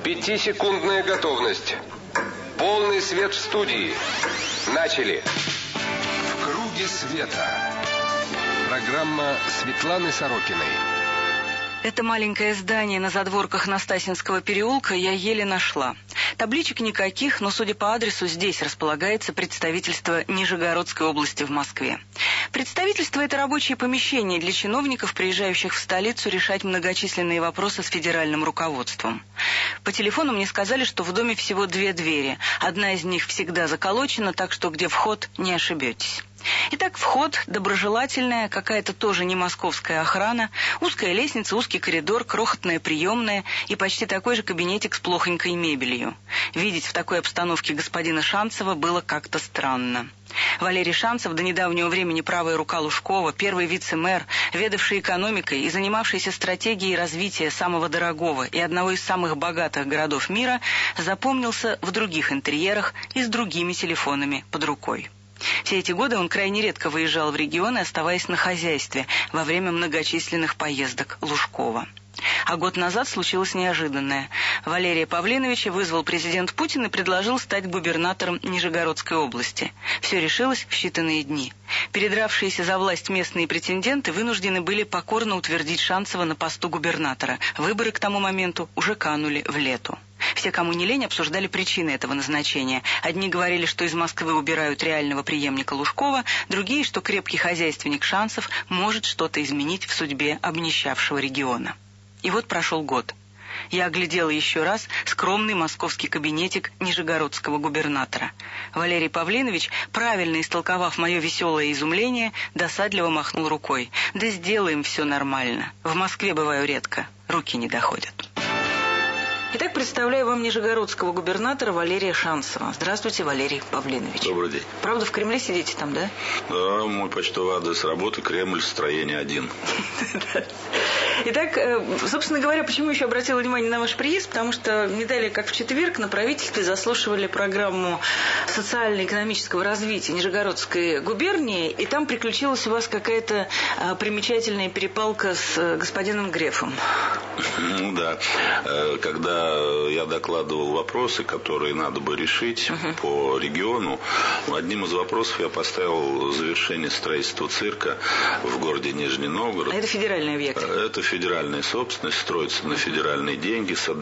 5-секундная готовность. Полный свет в студии. Начали. В круге света. Программа Светланы Сорокиной. Это маленькое здание на задворках Настасьинского переулка я еле нашла. Табличек никаких, но, судя по адресу, здесь располагается представительство Нижегородской области в Москве. Представительство – это рабочее помещение для чиновников, приезжающих в столицу решать многочисленные вопросы с федеральным руководством. По телефону мне сказали, что в доме всего 2 двери. Одна из них всегда заколочена, так что где вход, не ошибетесь. Итак, вход, доброжелательная, какая-то тоже не московская охрана, узкая лестница, узкий коридор, крохотная приемная и почти такой же кабинетик с плохонькой мебелью. Видеть в такой обстановке господина Шанцева было как-то странно. Валерий Шанцев, до недавнего времени правая рука Лужкова, первый вице-мэр, ведавший экономикой и занимавшийся стратегией развития самого дорогого и одного из самых богатых городов мира, запомнился в других интерьерах и с другими телефонами под рукой. Все эти годы он крайне редко выезжал в регионы, оставаясь на хозяйстве во время многочисленных поездок Лужкова. А год назад случилось неожиданное. Валерия Павлиновича вызвал президент Путин и предложил стать губернатором Нижегородской области. Все решилось в считанные дни. Передравшиеся за власть местные претенденты вынуждены были покорно утвердить Шанцева на посту губернатора. Выборы к тому моменту уже канули в лету. Все, кому не лень, обсуждали причины этого назначения. Одни говорили, что из Москвы убирают реального преемника Лужкова, другие, что крепкий хозяйственник Шанцев может что-то изменить в судьбе обнищавшего региона. И вот прошел год. Я оглядела еще раз скромный московский кабинетик нижегородского губернатора. Валерий Павлинович, правильно истолковав мое веселое изумление, досадливо махнул рукой. «Да сделаем все нормально. В Москве бываю редко. Руки не доходят». Итак, представляю вам нижегородского губернатора Валерия Шанцева. Здравствуйте, Валерий Павлинович. Добрый день. Правда, в Кремле сидите там, да? Да, мой почтовый адрес работы — Кремль, строение 1. Итак, собственно говоря, почему еще обратила внимание на ваш приезд? Потому что не далее, как в четверг, на правительстве заслушивали программу социально-экономического развития Нижегородской губернии, и там приключилась у вас какая-то примечательная перепалка с господином Грефом. Ну да, когда я докладывал вопросы, которые надо бы решить по региону, одним из вопросов я поставил завершение строительства цирка в городе Нижний Новгород. А это федеральный объект? Это федеральная собственность, строится на федеральные деньги с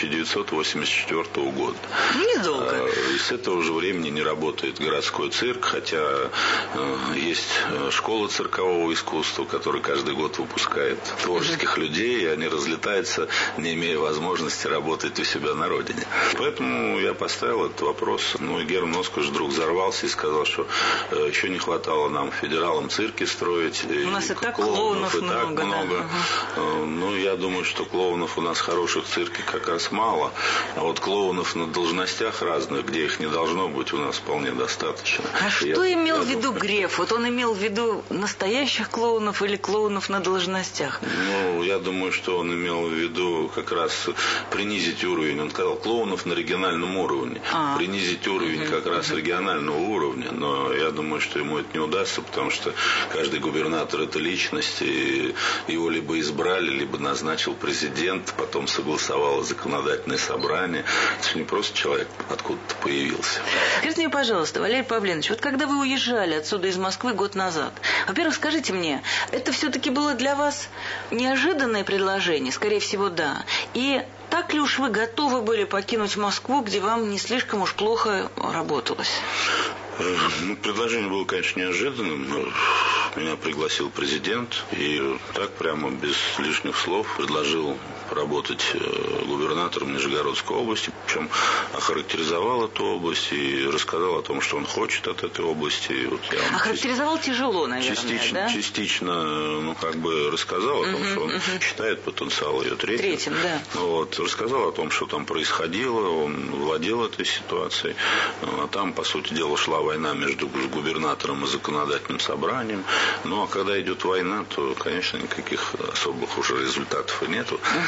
1984 года. Недолго. И с этого же времени не работает городской цирк, хотя есть школа циркового искусства, которая каждый год выпускает творческих людей, и они разлетаются, не имея возможности работать у себя на родине. Поэтому я поставил этот вопрос. Ну и Герман Оскарович вдруг взорвался и сказал, что еще не хватало нам федералам цирки строить. У нас и так клоунов много. Да. Ну, я думаю, что клоунов у нас хороших в цирке как раз мало. А вот клоунов на должностях разных, где их не должно быть, у нас вполне достаточно. А что имел в виду Греф? Вот он имел в виду настоящих клоунов или клоунов на должностях? Ну, я думаю, что он имел в виду как раз принизить уровень. Он сказал, клоунов на региональном уровне. Принизить уровень как раз регионального уровня. Но я думаю, что ему это не удастся, потому что каждый губернатор — это личность, и его либо избрали, либо назначил президент, потом согласовало законодательное собрание. Это не просто человек откуда-то появился. Скажите мне, пожалуйста, Валерий Павлинович, вот когда вы уезжали отсюда из Москвы год назад, во-первых, скажите мне, это все-таки было для вас неожиданное предложение? Скорее всего, да. И так ли уж вы готовы были покинуть Москву, где вам не слишком уж плохо работалось? Ну, предложение было, конечно, неожиданным, но меня пригласил президент и так прямо без лишних слов предложил работать губернатором Нижегородской области, причем охарактеризовал эту область и рассказал о том, что он хочет от этой области. И вот я охарактеризовал тяжело, наверное, частично, рассказал о том, что он считает потенциал ее третьим. Да. Вот, рассказал о том, что там происходило, он владел этой ситуацией. А там, по сути дела, шла война между губернатором и законодательным собранием. Ну, а когда идет война, то, конечно, никаких особых уже результатов и нету. Вот.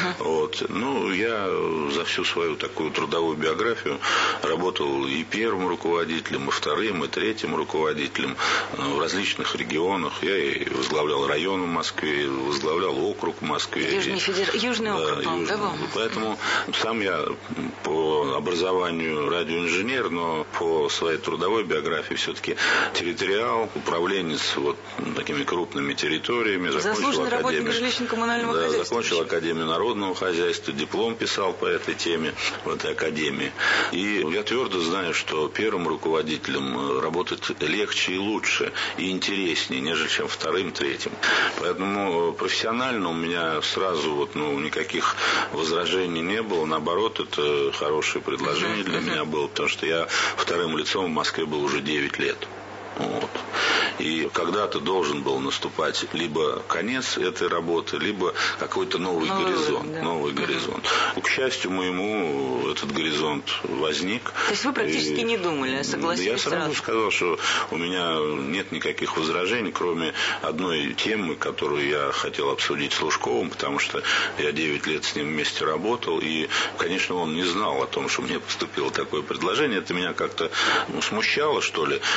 работе? Ну, я за всю свою такую трудовую биографию работал и первым руководителем, и вторым, и третьим руководителем в различных регионах. Я и возглавлял район в Москве, и возглавлял округ в Москве. Южный округ, да? Поэтому сам я по образованию радиоинженер, но по своей трудовой биографии все-таки территориал, управленец вот такими крупными территориями. Заслуженный работник жилищно-коммунального хозяйства. Закончил Академию народного хозяйства, диплом писал по этой теме в этой академии. И я твердо знаю, что первым руководителем работать легче и лучше, и интереснее, нежели чем вторым, третьим. Поэтому профессионально у меня сразу никаких возражений не было. Наоборот, это хорошее предложение для меня было, потому что я вторым лицом в Москве был уже 9 лет. Вот. И когда-то должен был наступать либо конец этой работы, либо какой-то новый горизонт. Да. Новый горизонт. К счастью моему, этот горизонт возник. То есть вы практически не думали, согласились? Я сразу сказал, что у меня нет никаких возражений, кроме одной темы, которую я хотел обсудить с Лужковым, потому что я 9 лет с ним вместе работал, и, конечно, он не знал о том, что мне поступило такое предложение. Это меня как-то смущало, что ли.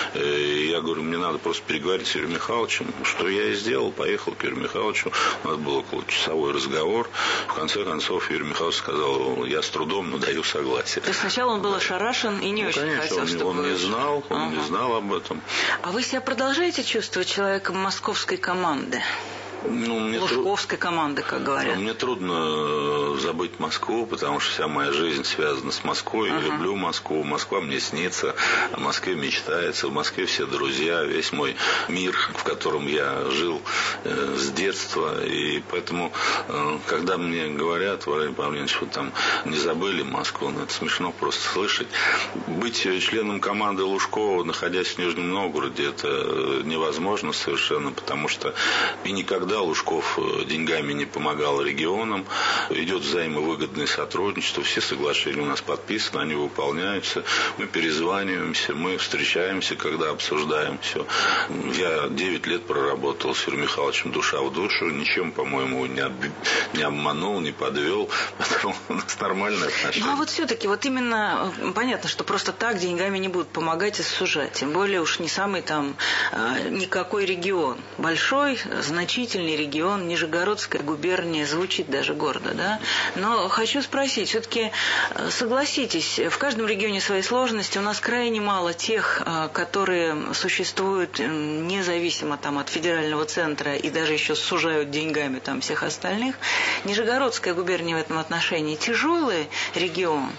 Я говорю, мне надо просто переговорить с Юрием Михайловичем, что я и сделал, поехал к Юрию Михайловичу, у нас был околочасовой разговор, в конце концов Юрий Михайлович сказал, я с трудом, но даю согласие. То есть сначала он был ошарашен и не очень хотел, чтобы... он не знал об этом. А вы себя продолжаете чувствовать человеком московской команды? Лужковской команды, как говорят. Мне трудно забыть Москву, потому что вся моя жизнь связана с Москвой. Я люблю Москву. Москва мне снится, о Москве мечтается. В Москве все друзья, весь мой мир, в котором я жил с детства. И поэтому, когда мне говорят, Валерий Павлович, вы там не забыли Москву, это смешно просто слышать. Быть членом команды Лужкова, находясь в Нижнем Новгороде, это невозможно совершенно, потому что и никогда Лужков деньгами не помогал регионам. Идет взаимовыгодное сотрудничество. Все соглашения у нас подписаны, они выполняются. Мы перезваниваемся, мы встречаемся, когда обсуждаем все. Я 9 лет проработал с Юрием Михайловичем душа в душу. Ничем, по-моему, не обманул, не подвел. Поэтому у нас нормальные отношения. Ну, а вот все-таки, вот именно понятно, что просто так деньгами не будут помогать и сужать. Тем более уж не самый там никакой регион. Большой, значительный регион, Нижегородская губерния, звучит даже гордо, да? Но хочу спросить, все-таки согласитесь, в каждом регионе свои сложности, у нас крайне мало тех, которые существуют независимо там от федерального центра и даже еще сужают деньгами там всех остальных. Нижегородская губерния в этом отношении тяжелый регион?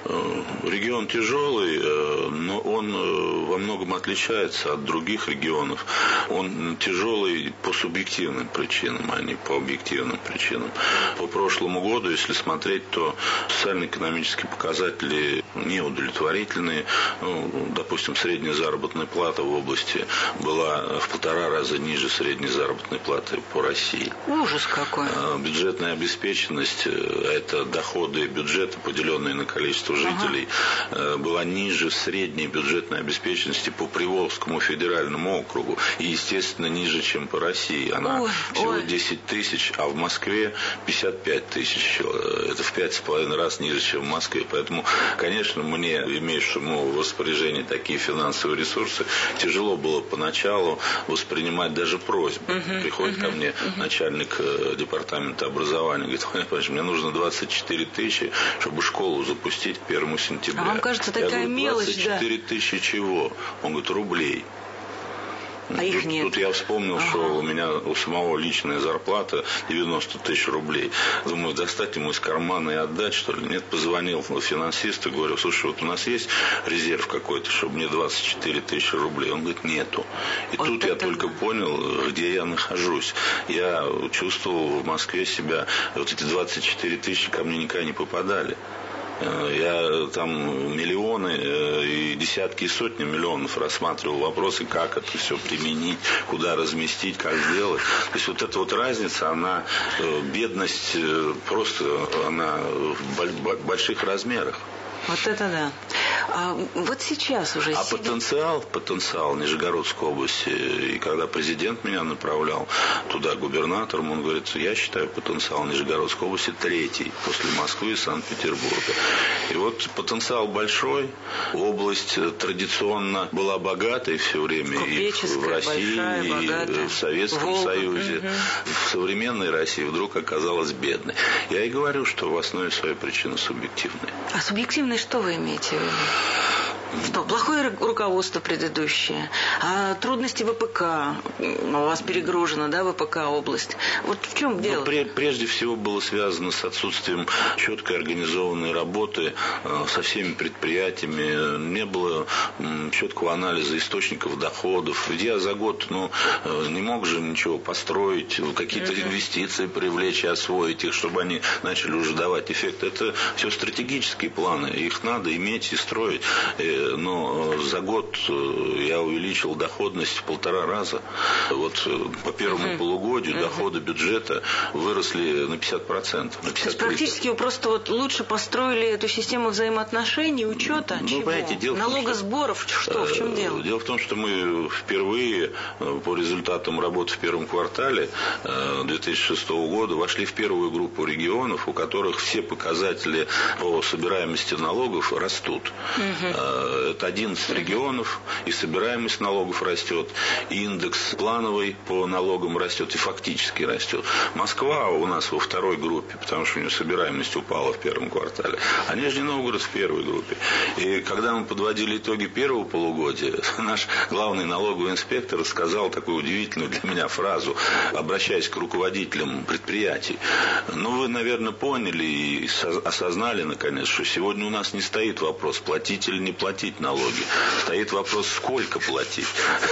Регион тяжелый, но он во многом отличается от других регионов. Он тяжелый по субъективным причинам, а не по объективным причинам. По прошлому году, если смотреть, то социально-экономические показатели неудовлетворительные. Допустим, средняя заработная плата в области была в 1,5 раза ниже средней заработной платы по России. Ужас какой! Бюджетная обеспеченность, это доходы бюджета, поделенные на количество жителей, была ниже средней бюджетной обеспеченности по Приволжскому федеральному округу и, естественно, ниже, чем по России. Она всего 10 тысяч, а в Москве 55 тысяч. Это в 5,5 раз ниже, чем в Москве. Поэтому, конечно, мне, имеющему в распоряжении такие финансовые ресурсы, тяжело было поначалу воспринимать даже просьбу. Приходит ко мне начальник департамента образования, говорит, Валерий Павлович, мне нужно 24 тысячи, чтобы школу запустить к 1 сентября. А вам кажется, такая мелочь, 24 тысячи чего? Он говорит, рублей. А их нет. Тут я вспомнил, что у меня у самого личная зарплата 90 тысяч рублей. Думаю, достать ему из кармана и отдать, что ли? Нет, позвонил финансисту, говорю, слушай, вот у нас есть резерв какой-то, чтобы мне 24 тысячи рублей? Он говорит, нету. И вот тут я только понял, где я нахожусь. Я чувствовал в Москве себя, вот эти 24 тысячи ко мне никогда не попадали. Я там миллионы и десятки и сотни миллионов рассматривал вопросы, как это все применить, куда разместить, как сделать. То есть вот эта вот разница, она, бедность просто, она в больших размерах. Вот это да. А вот сейчас уже... Потенциал Нижегородской области, и когда президент меня направлял туда губернатором, он говорит, я считаю потенциал Нижегородской области третий после Москвы и Санкт-Петербурга. И вот потенциал большой, область традиционно была богатой все время и в России, большая, и в Советском Союзе. В современной России вдруг оказалась бедной. Я и говорю, что в основе своей причины субъективные. А субъективные что вы имеете в виду? Что, плохое руководство предыдущее, а трудности ВПК, у вас перегружена, да, ВПК область. Вот в чем дело? Прежде всего было связано с отсутствием четкой организованной работы со всеми предприятиями. Не было четкого анализа источников доходов. Ведь я за год не мог же ничего построить, какие-то инвестиции привлечь и освоить их, чтобы они начали уже давать эффект. Это все стратегические планы. Их надо иметь и строить. Но за год я увеличил доходность в 1,5 раза. Вот по первому полугодию доходы бюджета выросли на 50%. То есть практически вы просто лучше построили эту систему взаимоотношений, учета, чего? Налогосборов, что, в чем дело? Дело в том, что мы впервые по результатам работы в первом квартале 2006 года вошли в первую группу регионов, у которых все показатели по собираемости налогов растут. Это 11 регионов, и собираемость налогов растет, и индекс плановый по налогам растет, и фактически растет. Москва у нас во второй группе, потому что у нее собираемость упала в первом квартале, а Нижний Новгород в первой группе. И когда мы подводили итоги первого полугодия, наш главный налоговый инспектор сказал такую удивительную для меня фразу, обращаясь к руководителям предприятий. Вы, наверное, поняли и осознали, наконец, что сегодня у нас не стоит вопрос, платить или не платить налоги. Стоит вопрос, сколько платить.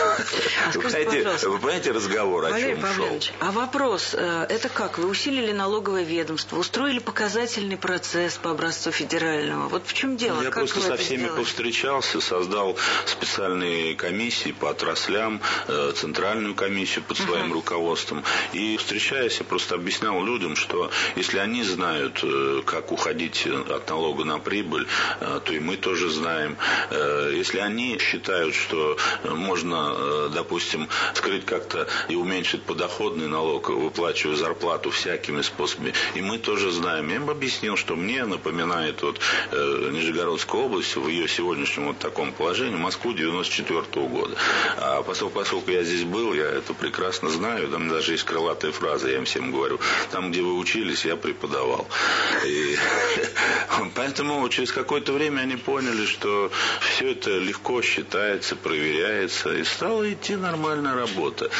Вы понимаете разговор, о чем шел? А вопрос, это как? Вы усилили налоговое ведомство, устроили показательный процесс по образцу федерального. Вот в чем дело? Я просто со всеми повстречался, создал специальные комиссии по отраслям, центральную комиссию под своим руководством. И встречаясь, я просто объяснял людям, что если они знают, как уходить от налога на прибыль, то и мы тоже знаем. Если они считают, что можно, допустим, скрыть как-то и уменьшить подоходный налог, выплачивая зарплату всякими способами, и мы тоже знаем. Я им объяснил, что мне напоминает Нижегородская область в ее сегодняшнем таком положении Москву 94 года. А поскольку я здесь был, я это прекрасно знаю, там даже есть крылатая фраза, я им всем говорю, там, где вы учились, я преподавал. И поэтому через какое-то время они поняли, что все это легко считается, проверяется, и стала идти нормальная работа.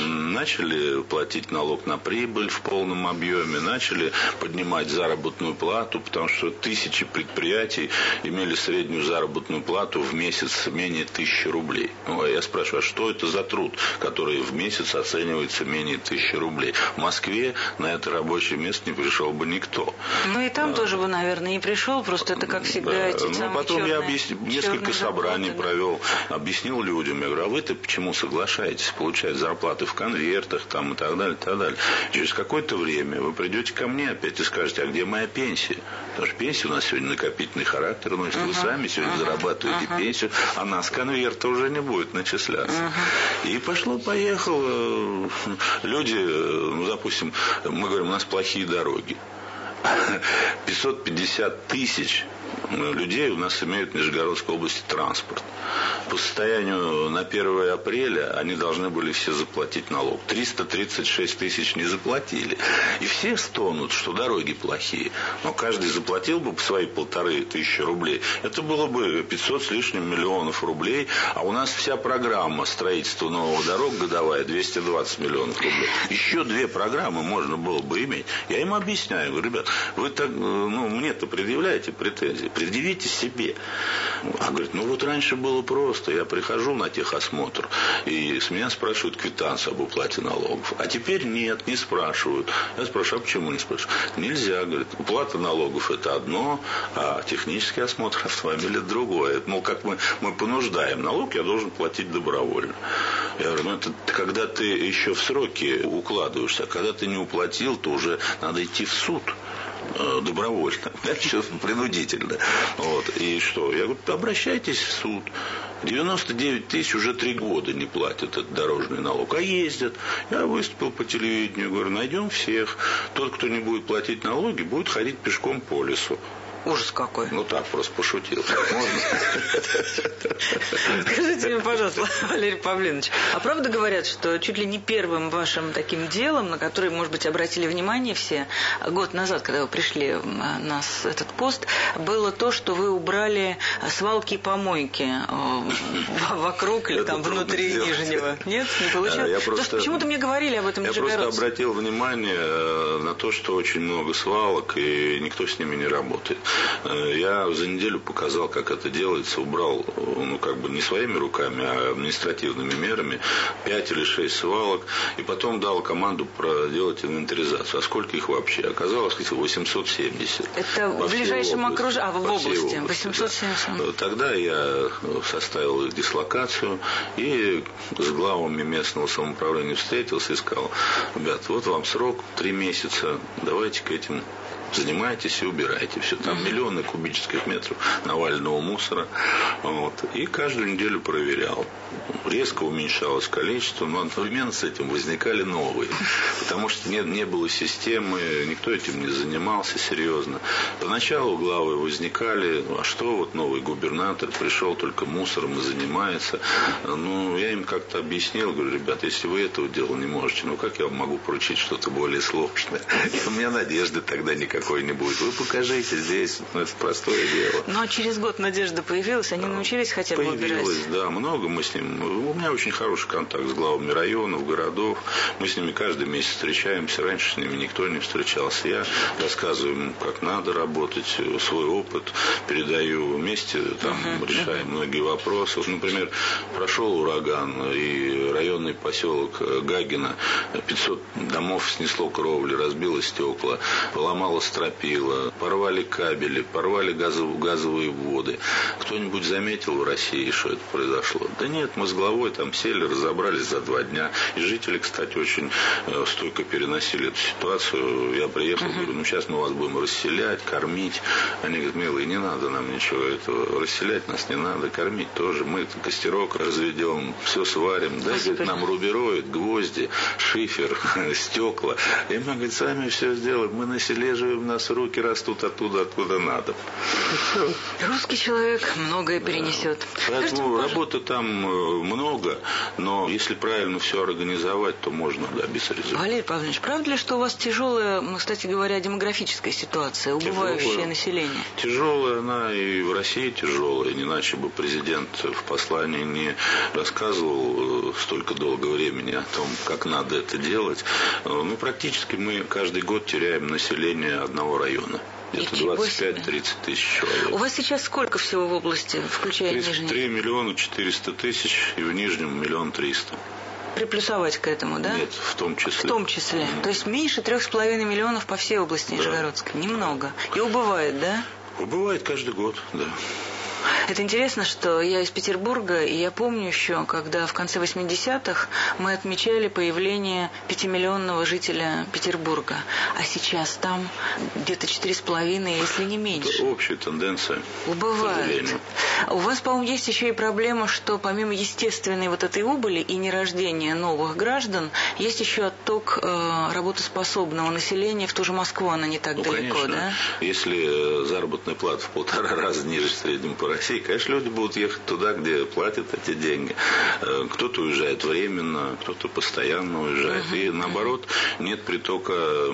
Начали платить налог на прибыль в полном объеме, начали поднимать заработную плату, потому что тысячи предприятий имели среднюю заработную плату в месяц менее 1000 рублей. Я спрашиваю, а что это за труд, который в месяц оценивается менее 1000 рублей? В Москве на это рабочее место не пришел бы никто. И там тоже бы, наверное, не пришел, просто это, как всегда, эти самые потом я несколько собраний провел, объяснил людям, я говорю, а вы-то почему соглашаетесь получать зарплаты в конвертах там, и так далее, и так далее. Через какое-то время вы придете ко мне опять и скажете, а где моя пенсия? Потому что пенсия у нас сегодня накопительный характер, но если вы сами сегодня зарабатываете пенсию, а нас конверта уже не будет начисляться. И пошло-поехало. Люди, допустим, мы говорим, у нас плохие дороги. 550 тысяч людей у нас имеют в Нижегородской области транспорт. По состоянию на 1 апреля они должны были все заплатить налог. 336 тысяч не заплатили. И все стонут, что дороги плохие. Но каждый заплатил бы по свои 1500 рублей. Это было бы 500 с лишним миллионов рублей. А у нас вся программа строительства новых дорог годовая 220 миллионов рублей. Еще 2 программы можно было бы иметь. Я им объясняю, говорю, ребят, вы так, мне-то предъявляете претензии. Предъявите себе. А говорит, раньше было просто. Я прихожу на техосмотр, и с меня спрашивают квитанцию об уплате налогов. А теперь нет, не спрашивают. Я спрашиваю, а почему не спрашивают? Нельзя, говорит. Уплата налогов это одно, а технический осмотр автомобиля другое. Это, как мы понуждаем. Налог я должен платить добровольно. Я говорю, это когда ты еще в сроки укладываешься, а когда ты не уплатил, то уже надо идти в суд. добровольно, все принудительно. Вот. И что? Я говорю, обращайтесь в суд. 99 тысяч уже 3 года не платят этот дорожный налог, а ездят. Я выступил по телевидению, говорю, найдем всех. Тот, кто не будет платить налоги, будет ходить пешком по лесу. Ужас какой. Ну так, просто пошутил. Скажите мне, пожалуйста, Валерий Павлинович, а правда говорят, что чуть ли не первым вашим таким делом, на который, может быть, обратили внимание все, год назад, когда вы пришли на этот пост, было то, что вы убрали свалки и помойки вокруг или там внутри Нижнего? Нет, не получилось? Почему-то мне говорили об этом нижегородцы. Я просто обратил внимание на то, что очень много свалок, и никто с ними не работает. Я за неделю показал, как это делается, убрал, не своими руками, а административными мерами 5 или 6 свалок, и потом дал команду проделать инвентаризацию. А сколько их вообще? Оказалось, 870. Это в ближайшем окружении, в области, 870. Да. Тогда я составил их дислокацию и с главами местного самоуправления встретился и сказал, ребят, вот вам срок 3 месяца, давайте-ка этим занимайтесь и убирайте. Все, там миллионы кубических метров наваленного мусора. Вот. И каждую неделю проверял. Резко уменьшалось количество, но одновременно с этим возникали новые. Потому что не было системы, никто этим не занимался серьезно. Поначалу главы возникали, а что вот новый губернатор пришел, только мусором и занимается. Я им как-то объяснил, говорю, ребята, если вы этого дела не можете, как я вам могу поручить что-то более сложное? И у меня надежды тогда никакой не будет. Вы покажите здесь, это простое дело. Ну, а через год надежда появилась, они научились хотя бы убирать? Появилась, да, много мы с ним. У меня очень хороший контакт с главами районов, городов. Мы с ними каждый месяц встречаемся. Раньше с ними никто не встречался. Я рассказываю им, как надо работать, свой опыт передаю вместе, решаем многие вопросы. Например, прошел ураган, и районный поселок Гагино, 500 домов снесло кровли, разбило стекла, поломало стропила, порвали кабели, порвали газовые вводы. Кто-нибудь заметил в России, что это произошло? Да нет, мы с главой там сели, разобрались за 2 дня. И жители, кстати, очень стойко переносили эту ситуацию. Я приехал, говорю, сейчас мы вас будем расселять, кормить. Они говорят, милые, не надо нам ничего этого. Расселять нас не надо, кормить тоже. Мы костерок разведем, все сварим. Дай, говорит, нам рубероид, гвозди, шифер, стекла. И мы, говорит, сами все сделаем. Мы на селе живем, у нас руки растут оттуда, откуда надо. Русский человек многое перенесет. Поэтому работы там много, но если правильно все организовать, то можно добиться результата. Валерий Павлович, правда ли, что у вас тяжелая, кстати говоря, демографическая ситуация, убывающее население? Тяжелая она и в России тяжелая, иначе бы президент в послании не рассказывал столько долгого времени о том, как надо это делать. Практически мы каждый год теряем население одного района. Где-то 25-30 тысяч человек. У вас сейчас сколько всего в области, включая Нижний? 3 миллиона 400 тысяч, и в Нижнем 1 300 000. Приплюсовать к этому, да? Нет, в том числе. В том числе. То есть меньше 3,5 миллионов по всей области Нижегородской. Немного. И убывает, да? Убывает каждый год, да. Это интересно, что я из Петербурга, и я помню еще, когда в конце 80-х мы отмечали появление 5-миллионного жителя Петербурга. А сейчас там где-то 4,5, если не меньше. Это общая тенденция. Убывает. У вас, по-моему, есть еще и проблема, что помимо естественной вот этой убыли и нерождения новых граждан, есть еще отток работоспособного населения в ту же Москву, она не так далеко, конечно. Да? Если заработная плата в 1,5 раза ниже среднего по России, конечно, люди будут ехать туда, где платят эти деньги. Кто-то уезжает временно, кто-то постоянно уезжает. И наоборот, нет притока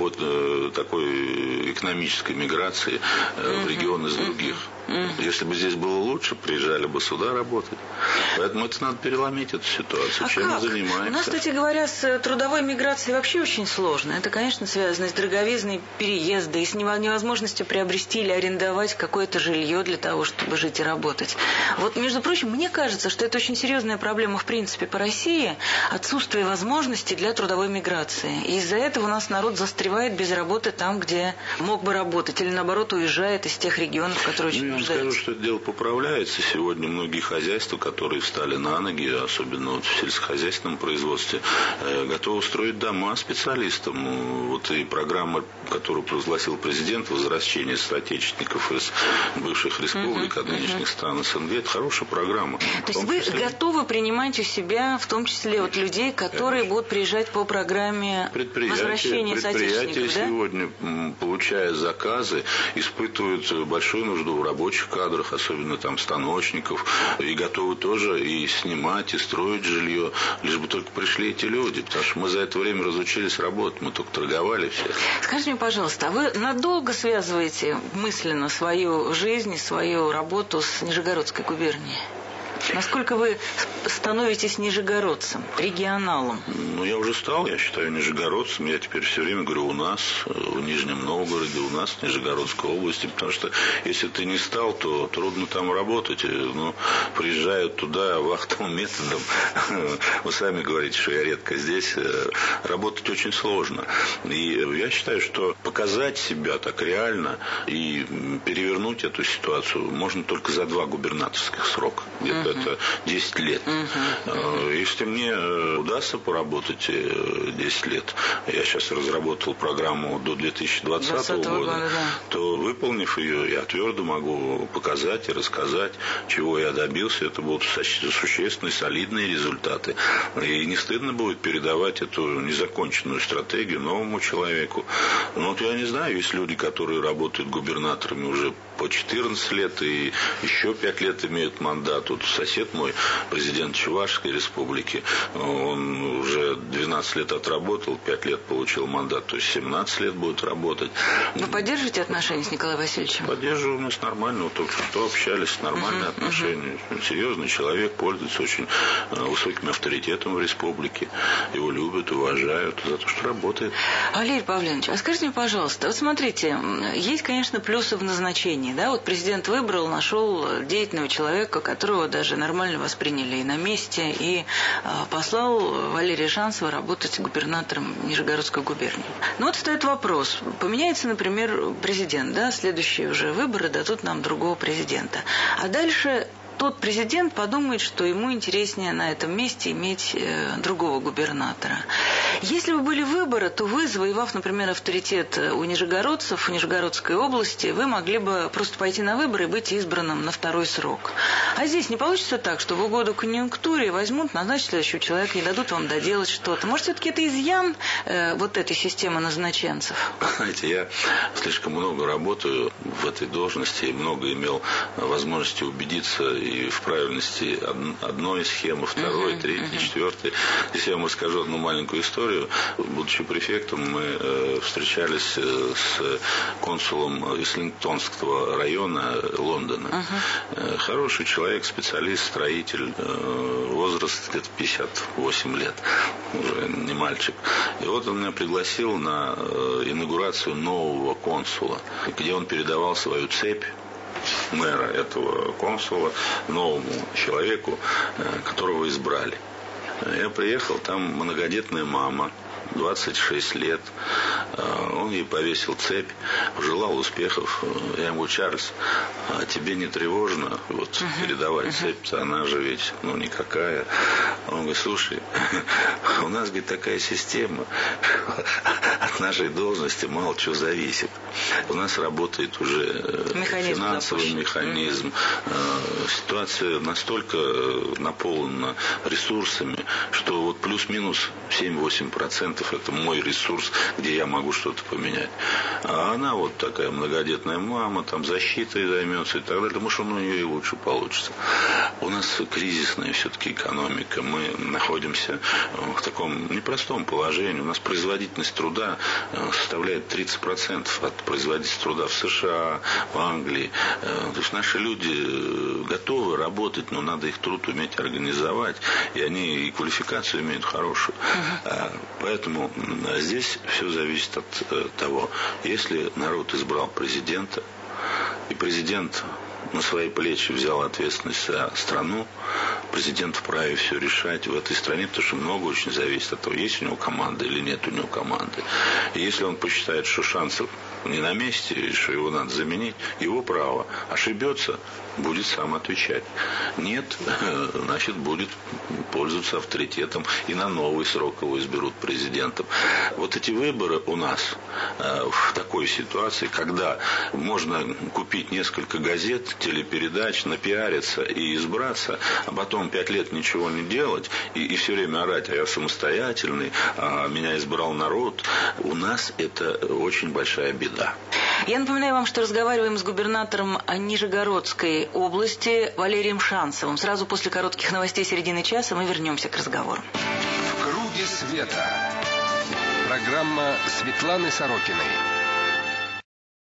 такой экономической миграции в регионы из других. Если бы здесь было лучше, приезжали бы сюда работать. Поэтому это надо переломить эту ситуацию. Чем мы занимаемся? У нас, кстати говоря, с трудовой миграцией вообще очень сложно. Это, конечно, связано с дороговизной переезда и с невозможностью приобрести или арендовать какое-то жилье для того, чтобы жить и работать. Вот, между прочим, мне кажется, что это очень серьезная проблема, в принципе, по России. Отсутствие возможностей для трудовой миграции. И из-за этого у нас народ застревает без работы там, где мог бы работать. Или, наоборот, уезжает из тех регионов, которые очень нуждаются. Я вам скажу, что это дело по направляется. Сегодня многие хозяйства, которые встали на ноги, особенно вот в сельскохозяйственном производстве, готовы строить дома специалистам. Вот и программа, которую провозгласил президент, возвращение соотечественников из бывших республик, от нынешних стран СНГ, это хорошая программа. То есть вы готовы принимать у себя, в том числе вот людей, которые будут приезжать по программе возвращения соотечественников, да? Сегодня, получая заказы, испытывают большую нужду в рабочих кадрах, особенно там станочников, и готовы тоже и снимать, и строить жилье, лишь бы только пришли эти люди, потому что мы за это время разучились работать, мы только торговали все. Скажите мне, пожалуйста, а вы надолго связываете мысленно свою жизнь, свою работу с Нижегородской губернией? Насколько вы становитесь нижегородцем, регионалом? Ну, я уже стал, я считаю, нижегородцем. Я теперь все время говорю «у нас», в Нижнем Новгороде, у нас, в Нижегородской области. Потому что, если ты не стал, то трудно там работать. Ну, приезжают туда вахтовым методом. Вы сами говорите, что я редко здесь. Работать очень сложно. И я считаю, что показать себя так реально и перевернуть эту ситуацию можно только за 2 губернаторских срока. Где-то это 10 лет. Если мне удастся поработать 10 лет, я сейчас разработал программу до 2020 года, то, выполнив ее, я твердо могу показать и рассказать, чего я добился. Это будут существенные, солидные результаты. И не стыдно будет передавать эту незаконченную стратегию новому человеку. Но вот я не знаю, есть люди, которые работают губернаторами уже по 14 лет и еще 5 лет имеют мандат. Вот сосед мой, президент Чувашской республики, он уже 12 лет отработал, 5 лет получил мандат, то есть 17 лет будет работать. Вы поддерживаете отношения с Николаем Васильевичем? Поддерживаем, мы с нормально, вот только что общались, нормальные отношения. Серьезный человек, пользуется очень высоким авторитетом в республике. Его любят, уважают за то, что работает. Валерий Павлович, а скажите мне, пожалуйста, вот смотрите, есть, конечно, плюсы в назначении, да, вот президент выбрал, нашел деятельного человека, которого даже нормально восприняли и на месте, и послал Валерия Шанцева работать губернатором Нижегородской губернии. Но вот встает вопрос, поменяется, например, президент, да, следующие уже выборы дадут нам другого президента, а дальше тот президент подумает, что ему интереснее на этом месте иметь другого губернатора. Если бы были выборы, то вы, завоевав, например, авторитет у нижегородцев, в Нижегородской области, вы могли бы просто пойти на выборы и быть избранным на 2-й срок. А здесь не получится так, что в угоду конъюнктуре возьмут, назначат следующего человека, не дадут вам доделать что-то. Может, все-таки это изъян вот этой системы назначенцев? Знаете, я слишком много работаю в этой должности и много имел возможности убедиться и в правильности одной схемы, второй, третьей, четвертой. Здесь я вам расскажу одну маленькую историю. Будучи префектом, мы встречались с консулом Ислингтонского района Лондона. Хороший человек, специалист, строитель, возраст где-то 58 лет, уже не мальчик. И вот он меня пригласил на инаугурацию нового консула, где он передавал свою цепь мэра этого консула новому человеку, которого избрали. Я приехал, там многодетная мама, 26 лет. Он ей повесил цепь, пожелал успехов. Я ему говорю: Чарльз, а тебе не тревожно вот передавать цепь-то? Она же ведь, никакая. Он говорит: слушай, у нас, говорит, такая система, от нашей должности мало чего зависит. У нас работает уже финансовый механизм. Ситуация настолько наполнена ресурсами, что вот плюс-минус 7-8% это мой ресурс, где я могу что-то поменять. А она вот такая многодетная мама, там защитой займется и так далее. Думаю, что у нее и лучше получится. У нас кризисная все-таки экономика. Мы находимся в таком непростом положении. У нас производительность труда составляет 30% от производительности труда в США, в Англии. То есть наши люди готовы работать, но надо их труд уметь организовать. И они и квалификацию имеют хорошую. Поэтому здесь все зависит от того, если народ избрал президента, и президент на свои плечи взял ответственность за страну, президент вправе все решать в этой стране, потому что много очень зависит от того, есть у него команда или нет у него команды. И если он посчитает, что шансов не на месте, и что его надо заменить, его право. Ошибется, будет сам отвечать. Нет, значит, будет пользоваться авторитетом, и на новый срок его изберут президентом. Вот эти выборы у нас в такой ситуации, когда можно купить несколько газет, телепередач, напиариться и избраться, а потом 5 лет ничего не делать и все время орать: а я самостоятельный, а меня избрал народ, у нас это очень большая беда. Я напоминаю вам, что разговариваем с губернатором Нижегородской области Валерием Шанцевым. Сразу после коротких новостей середины часа мы вернемся к разговору. В круге света. Программа Светланы Сорокиной.